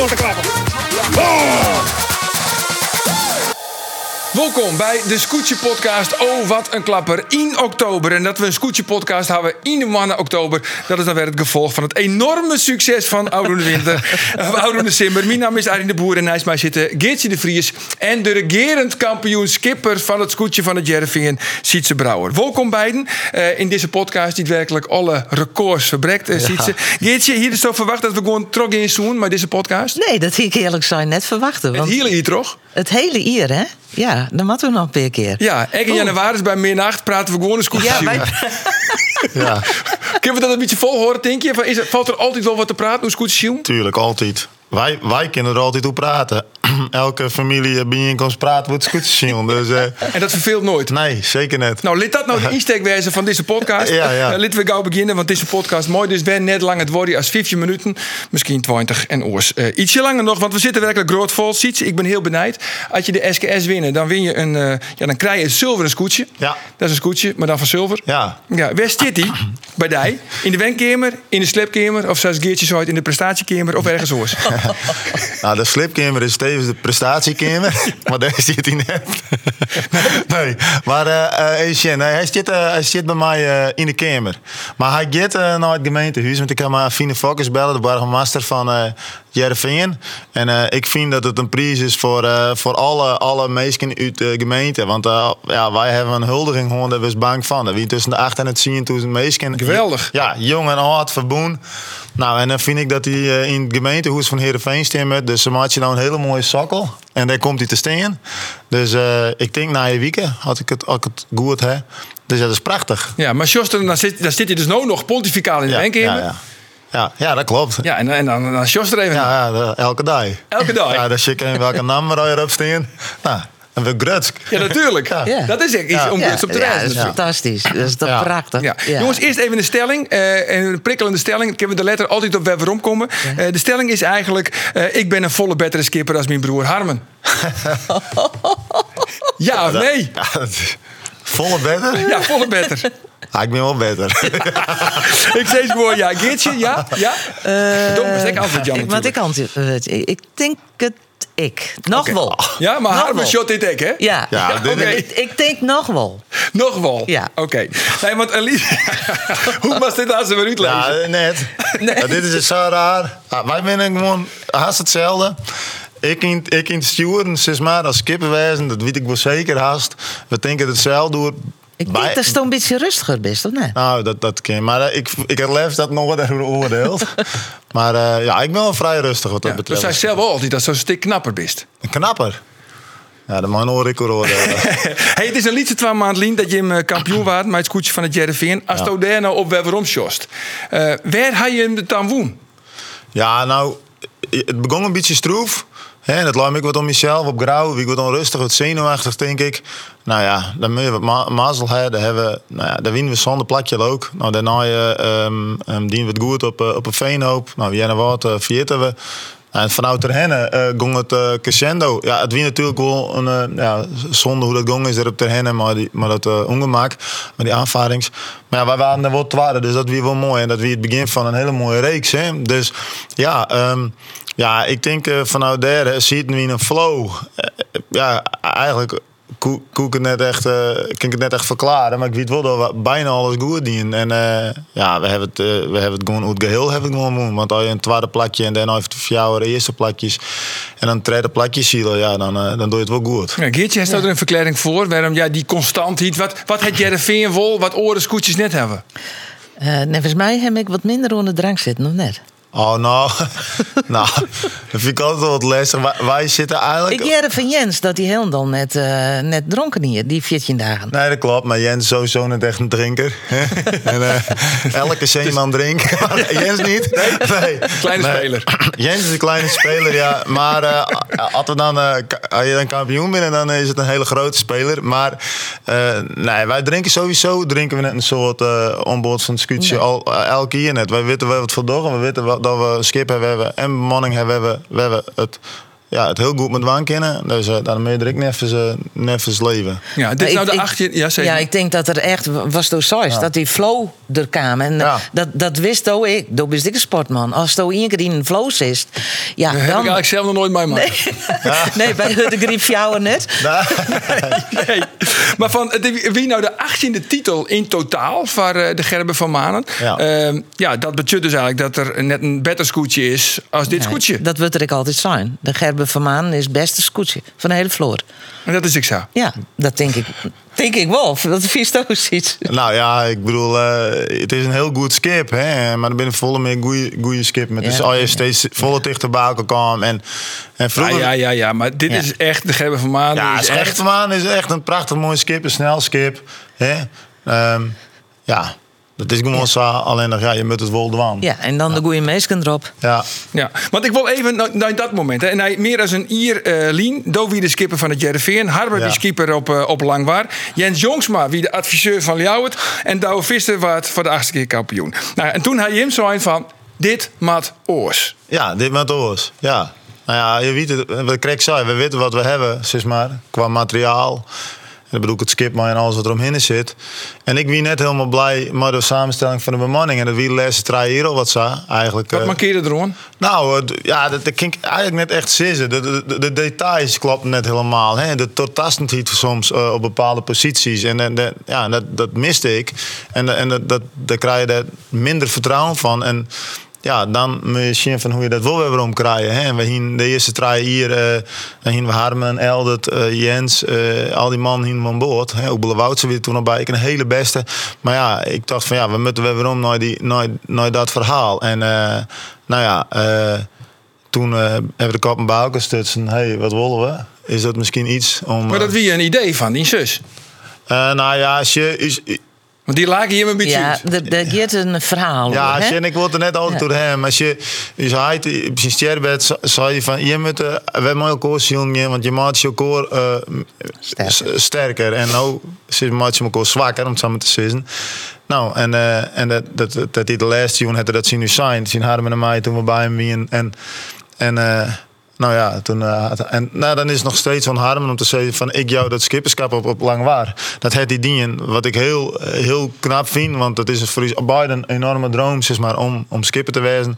grote klappen. Oh! Welkom bij de Scootje Podcast. Oh, wat een klapper. In oktober. En dat we een Scootje Podcast hebben in de maanden oktober. Dat is dan weer het gevolg van het enorme succes van Oudoen de Winter. Oudoen de Simmer. Mijn naam is Arjen de Boer en naast mij zitten Geertje de Vries. En de regerend kampioen skipper van het Scootje van het Jerevingen, Sietse Brouwer. Welkom beiden in deze podcast die werkelijk alle records verbrekt. Sietse. Geertje, hier is zo verwacht dat we gewoon trok in zoen met deze podcast? Nee, dat zie ik eerlijk zijn net verwachten. Het hele hier toch? Het hele hier, hè? Ja, dan moeten we nog een paar keer. Ja, ik in januari bij middernacht praten we gewoon een scootje. Ja, Ja. Kunnen we dat een beetje vol horen, denk je? Valt er altijd wel wat te praten, hoe scootje? Tuurlijk, altijd. Wij kunnen er altijd over praten. Elke familie bijeenkomst praten wordt scootjes. Dus, en dat verveelt nooit? Nee, zeker niet. Nou, laat dat nou de insteek wezen van deze podcast. Ja. Laten we gauw beginnen, want deze podcast mooi. Dus ben net lang het worden als 15 minuten. Misschien 20 en oors. Ietsje langer nog, want we zitten werkelijk groot vol. Siets, ik ben heel benijd. Als je de SKS winnen, dan win je dan krijg je een zilveren scootje. Ja. Dat is een scootje, maar dan van zilver. Ja. Waar zit die? Bij die? In de wenkamer, in de slipkamer, of zoals Geertje zo in de prestatiekamer of ergens oors? Nou, de slipkamer is tevens de prestatiekamer. Maar daar zit hij net. Nee, maar hij zit bij mij in de kamer. Maar hij gaat naar het gemeentehuis. Want ik kan maar Fine Fokkers bellen, de burgemeester van Jerevingen. En ik vind dat het een prijs is voor alle mensen uit de gemeente. Want wij hebben een huldiging gewoon, daar was bang van. Er wie tussen de 8 en het 10.000 mensen. Geweldig. Ja, jong en oud, verboen. Nou, en dan vind ik dat hij in het gemeentehuis van Heerenveen staat. Dus ze maakt je nou een hele mooie sokkel. En daar komt hij te staan. Dus ik denk na je weekend, als ik het goed heb. Dus dat is prachtig. Ja, maar Sjoster, dan zit hij dus nou nog pontificaal in de wenkamer. Ja, dat klopt. Ja, en dan Sjoster even. Ja, elke dag. Elke dag? Ja, dan zie ik welke naam er erop staan. Nou, en weer grutsk. Ja, natuurlijk. Ja. Dat is echt iets om op te reizen. dat is fantastisch. Dat is toch prachtig. Ja. Ja. Jongens, eerst even een stelling. Een prikkelende stelling. Ik heb de letter altijd op waarom komen. Ja. De stelling is eigenlijk: ik ben een volle betere skipper als mijn broer Harmen. Ja of nee? Volle beter? Ja, volle better. Ik ben wel beter. Ik zeg gewoon ja. Geertje, ja? Ja? Ik antwoord Jan Want ik antwoord. Ik denk het nog wel. Ja, maar nog Harmen wel. shot dit ik, hè? Ja, okay. Ik denk nog wel. Nog wel? Ja. Oké. Nee, want Elise... Hoe was dit als we weer uitlezen? Ja, net. Nee. Ja, dit is zo raar. Wij zijn gewoon haast hetzelfde. Ik in het sturen, sinds maar als skipperwezen, dat weet ik wel zeker haast. We denken hetzelfde door. Ik denk dat je toch een beetje rustiger bent, of niet? Nou, dat kan. Maar ik heb liefst dat nog wat even oordeeld. Maar ik ben wel vrij rustig wat dat betreft. Dus hij zelf wel altijd dat zo'n stuk knapper bist. Een knapper? Ja, dat mag hoor ik oordelen. Hey, het is een liedje 2 maanden lien dat je hem kampioen waard met het scootje van het Jereveen. Als je daar nou op waarom sjost. Waar had je hem dan woen? Ja, nou, het begon een beetje stroef. En dat laat ik wat om mezelf op grauw. Ik word onrustig, wat zenuwachtig, denk ik. Nou ja, dan moet je wat mazzel hebben. Dan winnen we zonder plakje ook. Nou, daarna dienen we het goed op een veenhoop. Nou, wie en wat vierten we. En vanuit Terhenne ging het crescendo. Ja, het wie natuurlijk wel een zonde hoe dat ging is er op Terhenne, maar dat ongemak, maar die aanvarings. Maar ja, wij waren er wat twaalf, dus dat wie wel mooi en dat wie het begin van een hele mooie reeks. Hè. Dus ja, ik denk vanuit daar ziet we een flow. Eigenlijk kan ik het net echt verklaren, maar ik weet wel dat we bijna alles goed doen. En we hebben het gewoon het geheel hebben we gewoon doen. Want als je een tweede plakje en dan heeft 4 jaar eerste plakjes en dan 3e plakjes zielen, ja, dan doe je het wel goed. Ja, Geertje, heeft er een verklaring voor waarom die constant hiet? Wat het Jereveen vol, wat oren scootjes net hebben? Volgens mij heb ik wat minder onder de drank zitten, of net? Oh, nou, dat vind ik altijd wel wat lastig. Wij zitten eigenlijk... Ik jaren van Jens dat hij helemaal net dronken hier, die 14 dagen. Nee, dat klopt, maar Jens is sowieso net echt een drinker. En, elke zeeman drinkt, maar Jens niet. Nee. Kleine speler. Jens is een kleine speler, ja. Maar als je dan kampioen bent, dan is het een hele grote speler. Maar wij drinken sowieso net een soort onboord van het scootje elke keer net. Wij weten wel wat voor dag en we weten dat we een skip hebben en bemanning hebben. We hebben het het heel goed met waan kennen. Dus daarmee er ik neffens leven. Ja, dit is nou de 18... Ja, zeker. Ja, ik denk dat er echt was door Sais, dat die flow er kwam. En dat wist ook ik. Dat wist ik een sportman. Als je één keer in een flow zit, ja, dat dan... heb ik eigenlijk zelf nog nooit meemaakt. Nee, bij de griep jou net. Nee. Maar wie nou de 18e titel in totaal voor de Gerben van Manen? Ja. Dat betekent dus eigenlijk dat er net een beter scootje is als dit scootje. Dat wordt er ik altijd zijn. De Gerben van Manen is het beste scootje van de hele vloer. En dat is ik zo. Ja, dat denk ik. Denk ik wel, dat de vies ook ziet. Nou ja, ik bedoel, het is een heel goed skip, hè? Maar er ben volle meer goede skip. Met dus al je steeds volle dichter bij elkaar kwam. En vroeger... Ja, maar dit is echt de Gerben van Manen. Ja, de Gerben van Manen is echt een prachtig mooi skip, een snel skip. Hè? Dat is gewoon zo, alleen nog, je moet het wel doen. Ja, en dan de goede meesken erop. Ja, want ik wil even naar dat moment. Hè. En hij meer als een Lien, Doe wie de skipper van het Jereveen. Harber die skipper op Langwaar. Jens Jongsma wie de adviseur van Ljouwert. En Douwe Visser wat voor de 8e keer kampioen. Nou, en toen hij hem zo van, dit mat oors. Ja, dit mat oors, ja. Nou ja, je weet het, wat Craig zei, we weten wat we hebben, zeg maar, qua materiaal. En dan bedoel ik het skip maar en alles wat eromheen zit. En ik wie net helemaal blij met de samenstelling van de bemanning. En dat wie de laatste 3 jaar al wat zo eigenlijk. Wat markeerde erom? Nou, dat ging eigenlijk net echt zitten. De details kloppen net helemaal. Hè. De doortastendheid soms op bepaalde posities. En dat miste ik. En daar krijg je daar minder vertrouwen van. En ja, dan moet je zien van hoe je dat wel weer om krijgen. Hè. En we hingen de eerste 3 hier, dan hingen we Harmen, Eldert, Jens, al die mannen hingen aan boord. Hè. Ook Woutse weer toen nog bij. Ik een hele beste. Maar ja, ik dacht van we moeten weer om naar dat verhaal. En toen hebben we de kop en bouwen stutsen. Hey, wat willen we? Is dat misschien iets om... Maar dat wie een idee van die zus? Als je... Want die lagen hier een beetje uit. Ja, dat geeft een verhaal. Ja, hoor, als je, en ik wilde net altijd door hem. Als je zei op zijn sterrenbed, zei je van, je moet we mooi elkaar zien, want je maakt je elkaar sterker. En nou maakt je elkaar zwakker, om het zo maar te zeggen. Nou, en dat hij de laatste jongen had dat zien nu zijn. Zien Harmen en mij toen we bij hem waren. Dan is het nog steeds van Harmen om te zeggen van ik jou dat skipperschap op Langwaar. Dat heeft die dingen wat ik heel, heel knap vind, want het is voor ons beiden een enorme droom, zeg maar, om skipper te wezen.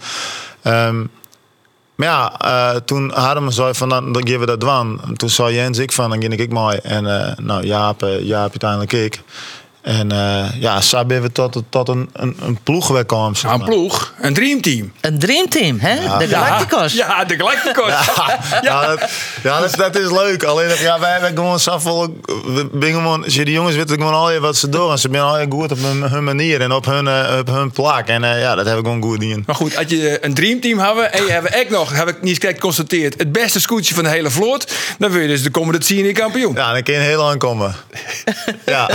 Toen Harmen zei van dan geven we dat doen. Toen zei Jens ik van dan ging ik mooi. En Jaap uiteindelijk ik. En zo ben we tot een ploeg gekomen. Zeg maar. Een ploeg? Een dreamteam? Een dreamteam, hè? Ja. De Galacticos. Ja, de Galacticos. Dat is leuk. Alleen wij hebben gewoon zoveel... Als je die jongens weten gewoon al wat ze doen. Ze zijn al goed op hun manier en op hun plak. En dat heb ik gewoon goed in. Maar goed, als je een dreamteam hebben en je hebt echt nog, heb ik niet correct geconstateerd, het beste scootje van de hele vloot, dan wil je dus de komende 10 jaar kampioen. Ja, dan kun je heel lang komen. Ja,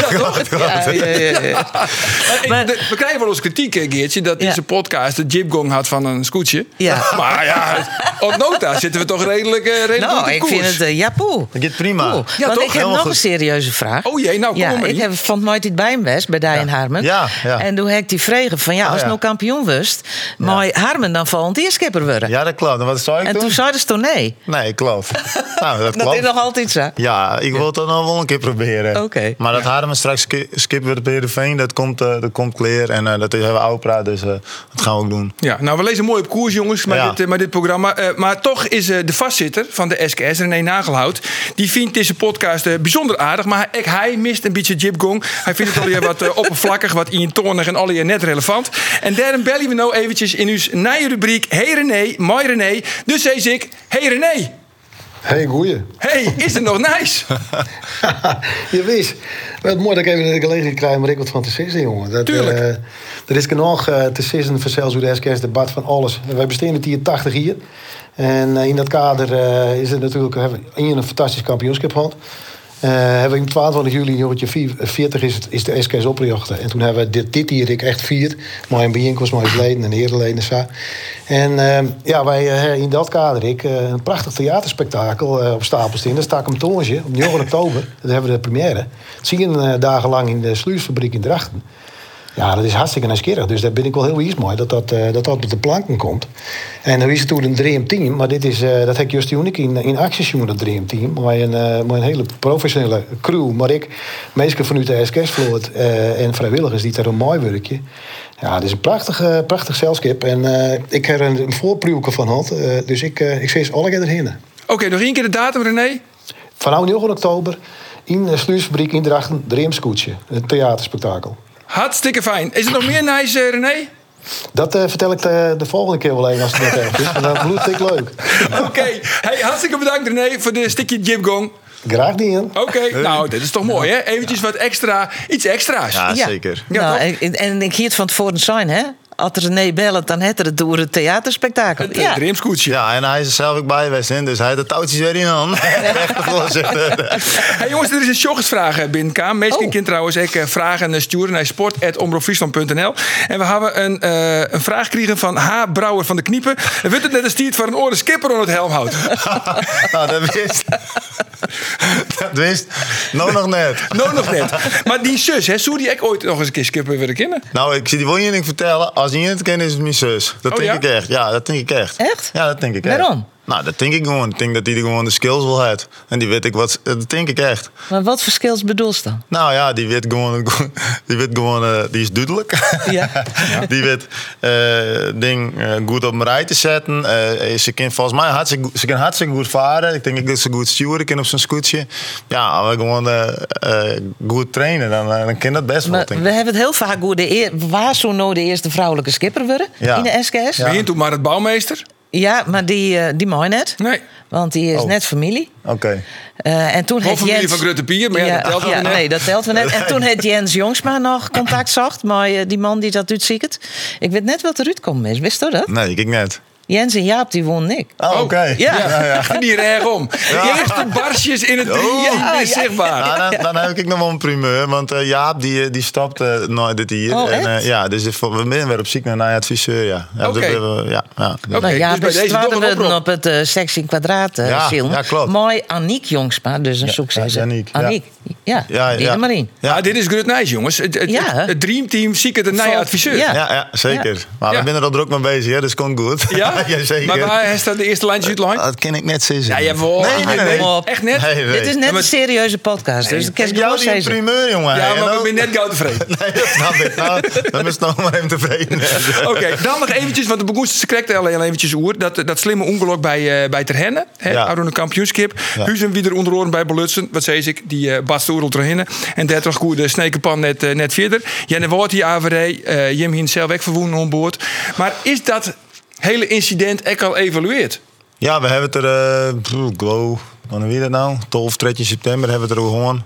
we krijgen wel eens kritiek, Geertje, dat deze podcast de jibgong had van een scootje. Ja. Maar ja, op nota zitten we toch redelijk op de ik koers. vind het poeh. Dat gaat prima. Poeh. Ja, want toch? ik heb nog een serieuze vraag. Oh jee, nou kom maar. Ik heb van nooit iets bij hem was, bij Dij en Harmen. Ja. En toen heb ik die vregen van als nou kampioen was, maar Harmen dan volgend jaar skipper worden. Ja, dat klopt. En wat zei ik en toen zei ze toen nee. Nee, klopt. Nou, dat klopt. Dat is nog altijd zo. Ja, ik wil het dan nog wel een keer proberen. Oké. Maar dat Harmen straks skip weer op Heerenveen, dat komt clear. En dat hebben we Opera, dus dat gaan we ook doen. Ja, nou, we lezen mooi op koers, jongens, met dit programma. Maar toch is de vastzitter van de SKS, René Nagelhout, die vindt deze podcast bijzonder aardig. Maar hij mist een beetje jibgong. Hij vindt het alweer wat oppervlakkig, wat eentonig en alweer net relevant. En daarom bellen we nou eventjes in uw nieuwe rubriek Hey René, mooi René. Dus zei ik, hey René. Hey, goeie. Hey, is het nog nice? Je wist. Wel mooi dat ik even de gelegenheid krijg om er wat van te zeggen, jongen. Tuurlijk. Er is genoeg te zeggen voor zelfs hoe de SKS debat van alles. Wij besteden het hier 80 hier. En in dat kader is het natuurlijk een fantastisch kampioenschap gehad. Hebben we in 22 juli 1940 is de SKS opgericht. En toen hebben we dit hier echt vierd. Mijn bijeenkomst, mijn leden en herenleden. En wij in dat kader een prachtig theaterspektakel op stapel staan. Dat stak hem toonje op 9 oktober. Dat hebben we de première. 10 dagen lang in de sluisfabriek in Drachten. Ja, dat is hartstikke nieuwsgierig. Dus daar ben ik wel heel iets mooi dat op de planken komt. En dan is het toen een dreamteam. Maar dat heb ik juist uniek in actie zien, dat dreamteam. Maar een hele professionele crew. Maar ik, mensen vanuit de SKS-vloot en vrijwilligers die daar een mooi werkje. Ja, het is een prachtig zeilschip. En ik heb er een voorproefje van gehad. Dus ik zie ze alle keer erheen. Oké, nog één keer de datum, René. Vanaf 9 oktober in de sluisfabriek in Drachten, Dreamscootje. Het theaterspektakel. Hartstikke fijn. Is er nog meer nice, René? Dat vertel ik de volgende keer wel even als het net erg is. En dat bloedt ik leuk. Oké. Hey, hartstikke bedankt, René, voor de stukje Jipgong. Graag gedaan. Oké, nou, dit is toch mooi, hè? Eventjes wat extra, iets extra's. Ja, zeker. Ja, nou, en ik hier het van tevoren zijn, hè? Als er René bellen, dan het er het door het theaterspektakel. Het Dreamscootje. Ja, en hij is er zelf ook bij geweest, dus hij had de touwtjes weer in hand. Echt de voorzitter. Hey jongens, er is een sjoggesvraag binnenkwam. Meestal kind trouwens ik vragen sturen naar sport@omroepfriesland.nl. En we hebben een vraag gekregen van H. Brouwer van de Kniepen. En vindt het net een stiert voor een oren skipper aan het helm houdt? Nou, dat wist. Nog net. Nog net. Maar die zus, hè, zou die ik ooit nog eens een keer skipper willen kennen? Nou, ik zie die wil je niet vertellen. Als je het kent, is het mijn zus. Dat denk ik echt. Ja, dat denk ik echt. Echt? Ja, dat denk ik echt. Waarom? Nou, dat denk ik gewoon. Ik denk dat hij gewoon de skills wil heeft. En die weet ik wat. Dat denk ik echt. Maar wat voor skills bedoel je dan? Nou ja, die weet gewoon. Die is duidelijk. Ja. Die weet goed op een rij te zetten. Ze kan volgens mij hartstikke goed varen. Ik denk dat ze goed sturen kan op zijn scootje. Ja, als we gewoon goed trainen, dan kan dat best wel. Maar we hebben het heel vaak over waar zo nou de eerste vrouwelijke skipper worden in de SKS. Ja. Begint toen maar het bouwmeester. Ja, maar die mag net. Nee. Want die is net familie. Oké. En toen Of familie van Grutte Pier, maar dat telt wel net. Nee, dat telt wel net. En toen heeft Jens Jongsma nog contact zocht. Maar die man die dat uitziet. Ik weet net wat eruit komt is. Wist je dat? Nee, ik net. Jens en Jaap, die wonnen ik. Oh, oké. Ja. Die reg om. Je eerste barsjes in het 3 is zichtbaar. Nou, dan heb ik nog wel een primeur. Want Jaap die stapte nooit dit hier. Oh, en, dus we zijn weer op zoek naar een adviseur. Ja. Oké. Nou, ja, dus bij deze we toch een op het sectie kwadraat ja, klopt. Mooi Aniek Jongsma, dus een succes. Aniek. Die Marien. Ja, dit is Grut Nijs, jongens. Het Dreamteam zie ik het een nieuwe adviseur. Ja, zeker. Ja. Maar we zijn er al druk mee bezig, hè, dus komt goed. Ja? Zeker. Maar waar staat de eerste lijntje uit lijn? Dat kan ik net zeggen. Ja, jawel. Nee. Echt net? Nee. Dit is net een serieuze podcast, dus ik kan Ik jou het die een zeggen. primeur, jongen. Ja, maar we zijn net gauw tevreden. Nee, dat snap ik. Nou, dan is het nog maar even tevreden. Oké, dan nog eventjes, want de begoeste correct alleen eventjes oer. Dat slimme ongeluk bij Terhenne. Oude kampioenschap. Ja. Huizen wie er onder oren bij Belutsen. Wat zei ik? Die Bas Oerel Terhenne. En 30 goede snekenpan net verder. Jenne wordt die AVD. Jim hien zelf weg verwoenen aan boord. Maar is dat hele incident ook al evalueerd? Ja, we hebben het er, wanneer wie dat nou? 12, 13 september hebben we het er gewoon.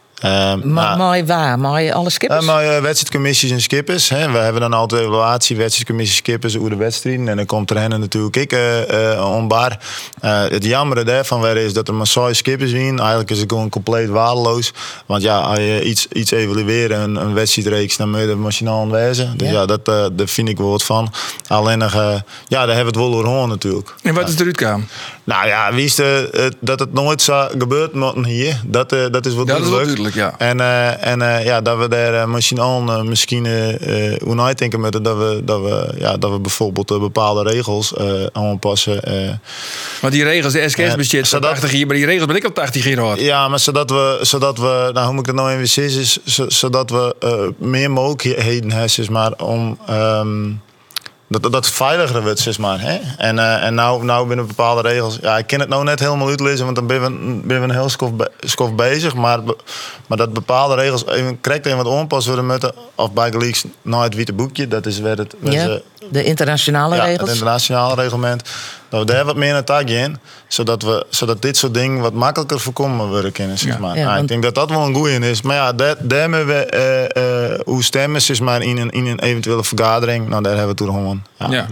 Mooi waar, mooi alle skippers. Wedstrijdcommissies en skippers. Hè. We hebben dan altijd evaluatie, wedstrijdcommissies, skippers, hoe de wedstrijden. En dan komt er hen natuurlijk ik onbaar. Het jammere daarvan is dat er maar 6 skippers zijn. Eigenlijk is het gewoon compleet waardeloos. Want ja, als je iets evalueren, een wedstrijdreeks, dan moet je er machinaal aan wezen. Dus ja, daar vind ik wel wat van. Alleen nog, daar hebben we het wel over natuurlijk. En wat is eruit kwam? Nou ja, wie is dat het nooit zou gebeurd moeten hier? Dat is wat duidelijk. Ja. En dat we daar machinaal misschien hoe nadenken moeten dat we bijvoorbeeld bepaalde regels aanpassen. Maar die regels, de SKS besteedt 80 hier, maar die regels ben ik al 80 hier hoor. Ja, maar zodat we nou hoe moet ik dat nou even zeggen, is zodat we meer mogelijkheden hebben, zeg maar, om dat het veiliger wordt, zeg maar. Hè? En nou binnen bepaalde regels. Ja, ik kan het nou net helemaal uitlezen, want dan ben we een heel skof bezig. Maar dat bepaalde regels even correct en wat onpas worden moeten. Of bij de leaks naar het witte boekje. Dat is waar het. De internationale regels. Het internationale reglement. Dat we daar wat meer naar taak in. Zodat dit soort dingen wat makkelijker voorkomen worden kunnen. Zeg maar. Ja, ik denk dat dat wel een goeie is. Maar ja, daar hebben we hoe stemmen is maar in een eventuele vergadering. Nou, daar hebben we toen gewoon.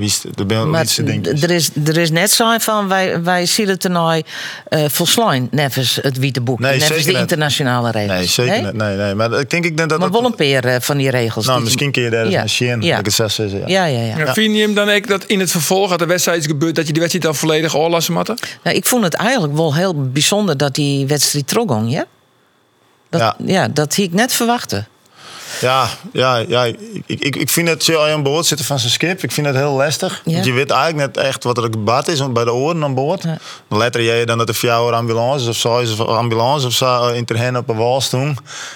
Er is net zo van wij zien het toernooi volslaan nevens het witte boek. Nee, nevens de internationale regels. Nee, zeker niet. Nee. Maar ik denk dat maar wel een paar van die regels. Nou, misschien kun je daar eens een zien. Ja. Ik het zelfs zeggen. Ja. Vind je hem dan ook dat in het vervolg dat de wedstrijd is gebeurd, dat je die wedstrijd dan volledig oorlassen matte? Nou, ik vond het eigenlijk wel heel bijzonder dat die wedstrijd trogong, ja? Dat had ik net verwachten. Ik vind het zo aan boord zitten van zijn schip. Ik vind het heel lastig. Ja. Want je weet eigenlijk net echt wat er gebad is bij de oren aan boord. Ja. Dan letter je dan dat er 4 uur ambulance of zo is, of ambulance of zo in terhen op een wal stonden.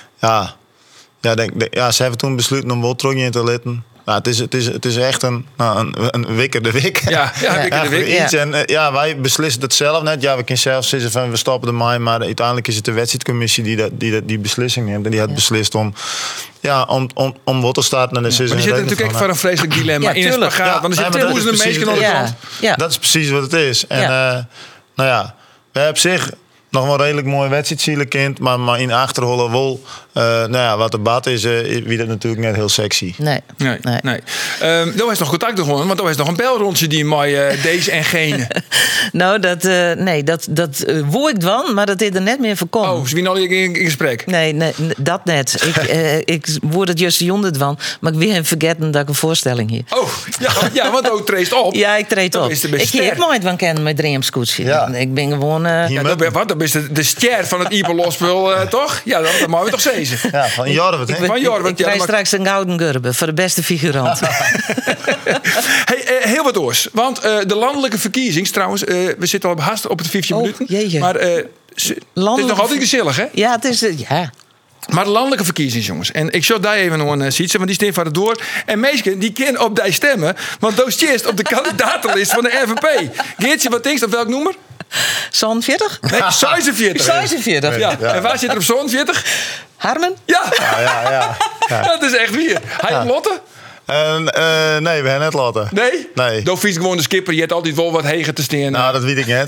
Ze hebben toen besloten om wel terug in te letten. Ja, het is echt een wikkerde wik. Ja, wikkerde wik. Iets. En wij beslissen het zelf net. Ja, we kunnen zelf zeggen van we stoppen ermee. Maar uiteindelijk is het de wedstrijdcommissie die beslissing neemt. En die had beslist om wat te starten. En Maar die zitten natuurlijk echt voor een vreselijk dilemma. In een spagaat. Want er zitten duizenden mensen aan de kant. Ja. Dat is precies wat het is. En we hebben op zich nog wel redelijk mooie wedstrijd kind, maar in achterholen wel. Wat de bad is, wie dat natuurlijk net heel sexy. Nee. Dan is nog contact gewoon, want dan is nog een belrondje die mij deze en gene. Nou, dat woe ik dan, maar dat is er net meer voorkomen. Oh, ze zijn al in gesprek. Nee, dat net. Ik word het juist jonderd van, maar ik wil hem vergeten dat ik een voorstelling hier. Oh, want ook treedt op. Ja, ik treed op. Ik heb nooit van kennen met Dreamscootje. Ja. Ik ben gewoon. Dat is de ster van het Iberlospul, toch? Ja, dat mogen we toch zeggen. Ja, van Jorwert, hè? Van Jorwert, ik krijg straks een gouden gurbe voor de beste figurant. Heel wat oors. Want de landelijke verkiezing, trouwens, we zitten al haast op het 15 minuten. Jeetje. Maar het is nog altijd gezellig, hè? Ja, het is. Maar de landelijke verkiezingen, jongens. En ik zal daar even nog een zitten, want die steen van het door. En meestal die kennen op die stemmen, want dat is op de kandidatenlijst van de FNP. Geertje, wat denk je op welk nummer? 40? Nee, 46. 46. Ja. En waar zit er op 40? Harmen? Ja. Ja. Dat is echt weer. Hij en Lotte? Nee, we hebben net laten. Nee? Dan fiets gewoon de skipper. Je hebt altijd wel wat heger te staan. Nou, dat weet ik net.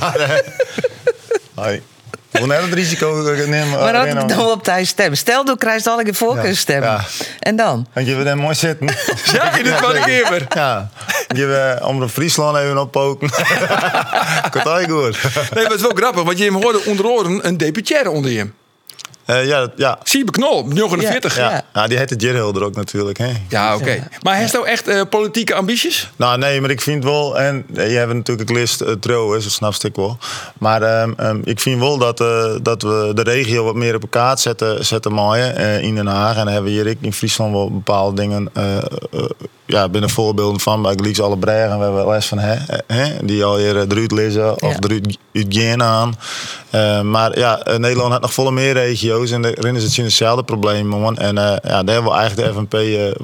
Nee. Ik wil net het risico nemen. Maar dat ik dan op thuis stem. Stel, je krijgt al een voorkeurstem. Ja. En dan? Dan je we dan mooi zitten. Ja, in het parkeerver. Ja. Je we om de Friesland even oppoken. Komt goed. Nee, maar het is wel grappig, want je hoorde onder oren een deputaire onder je. Ja. Siebe Knol, 49. Ja, die heet de Jirhulder ook natuurlijk. Hè? Ja, oké. Maar heeft nou echt politieke ambities? Nou, nee, maar ik vind wel... En je hebt natuurlijk een list trouw, dat snap ik wel. Maar ik vind wel dat we de regio wat meer op elkaar zetten maaien in Den Haag. En dan hebben we hier in Friesland wel bepaalde dingen... binnen voorbeelden van. Bij Gleeks alle Bregen, we hebben les van die al hier eruit lezen of eruit gaan aan. Maar Nederland had nog volle meer regio's en daarin is het hetzelfde probleem, man. En daar hebben we eigenlijk de FNP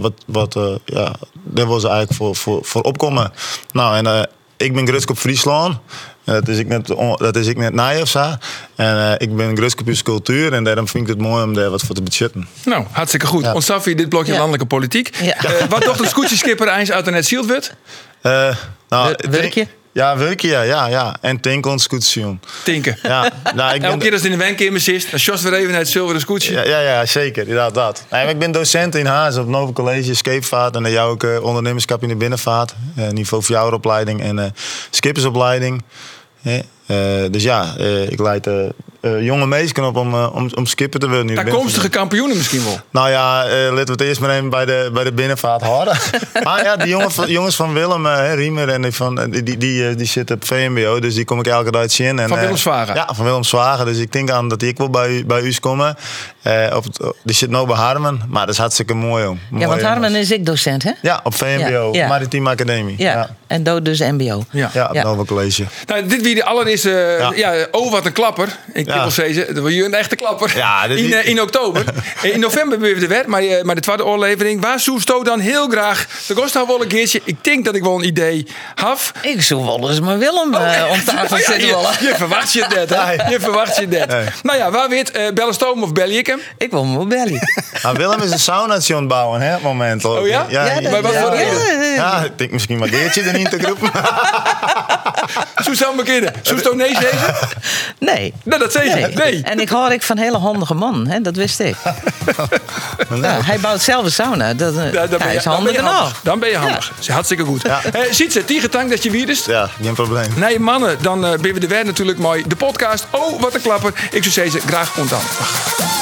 daar wil ze eigenlijk voor opkomen. Nou, en ik ben grutsk op Friesland. Dat is ik net naai of zo. En ik ben grutsk op uw cultuur en daarom vind ik het mooi om daar wat voor te budgetten. Nou, hartstikke goed. Ja. Ontsaf je dit blokje landelijke politiek. Ja. Wat toch de scootjeskipper eens uit de net zield wordt? Werkje? Ja, werkje, ja. En tinken ons scootje. Tinken. Ja, nou, elke keer als in de wenkeer mist, dan sjos weer even naar het zilveren scootje. Ja, zeker. Inderdaad, dat. Nee, ik ben docent in Haas op Nova College, scheepvaart. En dan jou ook ondernemerschap in de binnenvaart. Niveau vrouwenopleiding en skippersopleiding. Dus ik leid jonge meisjes op om skipper te worden. Toekomstige kampioenen misschien wel. Nou ja, laten we het eerst maar even bij de binnenvaart houden. Maar ja, die jongens van Willem, Riemer, en die zitten op VMBO. Dus die kom ik elke dag zien. En, van Willemswagen? Ja, van Willemswagen. Dus ik denk aan dat ik wel bij u komen. Die zit nou bij Harmen. Maar dat is hartstikke mooi, joh. Ja, want Harmen is ik docent, hè? Ja, op VMBO. Maritieme Academie. Ja. En dood dus MBO. Ja, op Nova College. Nou, dit weer de allereerste... wat een klapper. Ik wil zeggen, dat was een echte klapper. Ja, in oktober. In november ben we de wet, maar de tweede oorlevering. Waar zoest dan heel graag de Gostha wel een keertje? Ik denk dat ik wel een idee heb. Ik zoek wel eens maar Willem om tafel zitten. Je verwacht je net, hè? Je verwacht je net. Nee. Nou ja, waar weet bellen stoom of bel ik hem? Ik wil hem wel bellen. Nou, Willem is een saunatie aan het bouwen, hè, op het moment. Oh ja? Maar wat voor reden? Ja, ik denk misschien maar Geertje er niet te groepen. Zo zou me kennen. Zo zou nee zeggen? Nee. Nou, dat zei ze. Nee. En ik hoor van een hele handige man, hè? Dat wist ik. Hij bouwt zelf een sauna. Hij is handig genoeg. Dan ben je handig. Ja. Hartstikke goed. Ja. Ziet ze, tiegetank dat je wiedest? Ja, geen probleem. Nee, mannen, dan ben we de weer natuurlijk mooi. De podcast, wat een klapper. Ik zou zeggen, graag ontdaan.